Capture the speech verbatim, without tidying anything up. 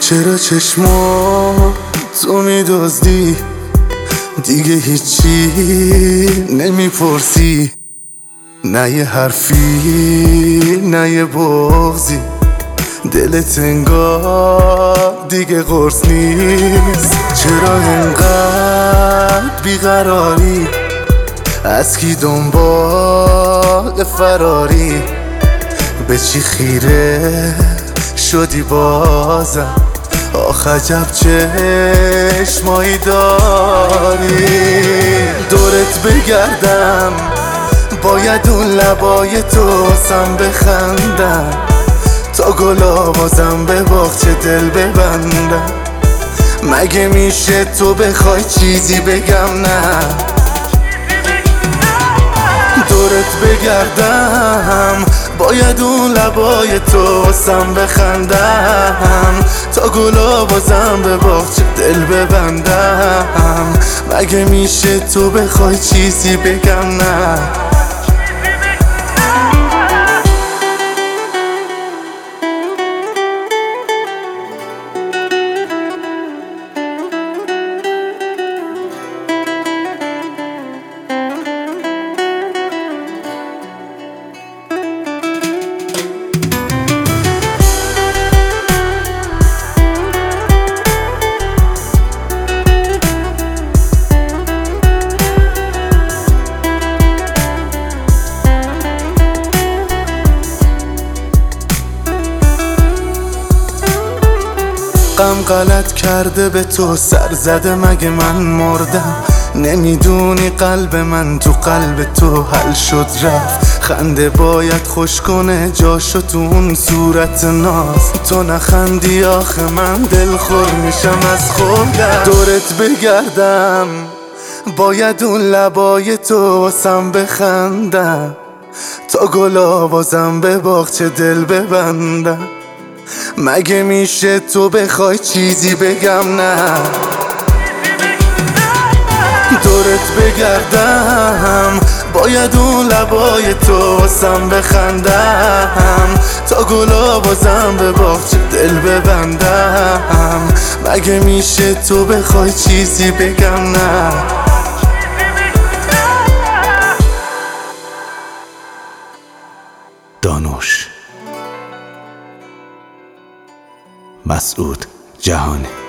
چرا چشما تو میدزدی دیگه هیچی نمیپرسی؟ نه یه حرفی نه یه بغضی، دلت انگار دیگه قرص نیست. چرا انقدر بیقراری؟ از کی دنبال فراری؟ به چی خیره شدی بازم؟ آخ عجب چشمایی داری. دورت بگردم باید اون لبای تو سم بخندم، تا گلا بازم به باغچه دل ببندم. مگه میشه تو بخوای چیزی بگم نه؟ دورت بگردم باید اون لبای تو سم بخندم، تا گلا بازم به باغچه دل ببندم. مگه میشه تو بخوای چیزی بگم نه؟ غم غلط کرده به تو سر زده، مگه من مردم؟ نمیدونی قلب من تو قلب تو حل شد رفت. خنده باید خوش کنه جاشو تو اون صورت ناز، تو نخندی آخه من دل خور میشم از خودم. دورت بگردم باید اون لبای تو سم بخندم، تا گلا بازم به باغچه دل ببندم. مگه میشه تو بخوای چیزی بگم نه؟ دورت بگردم باید اون لبای تو سم بخندم، تا گلا بازم به باغچه دل ببندم. مگه میشه تو بخوای چیزی بگم نه؟ دانوش مسعود جهانی.